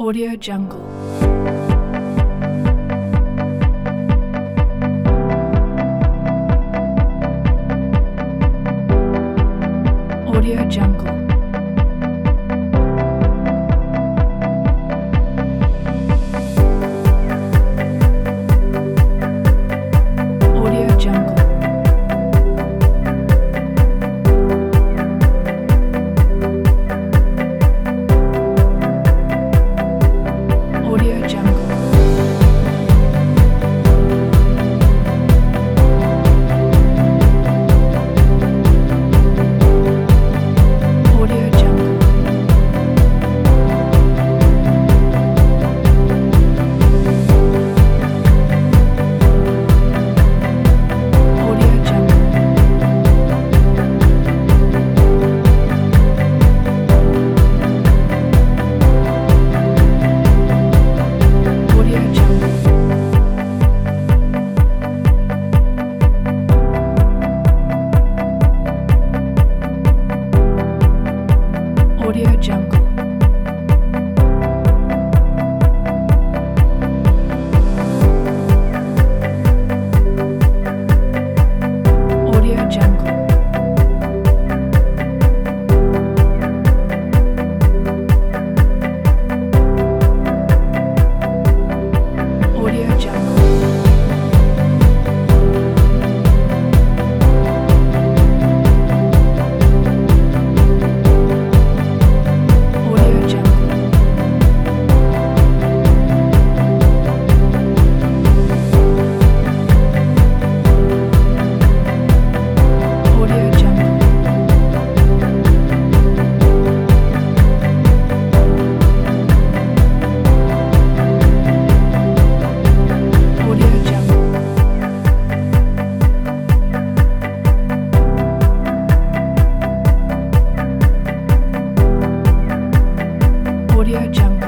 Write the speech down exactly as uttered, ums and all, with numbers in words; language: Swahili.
Audio Jungle. Audio Jungle. Audio Jungle. Audio Jungle. Audio Jungle. Audio Jungle. Audio Jungle. Audio Jungle. Audio Jungle. Audio Jungle. Audio Jungle. Audio Jungle. Audio Jungle. Audio Jungle.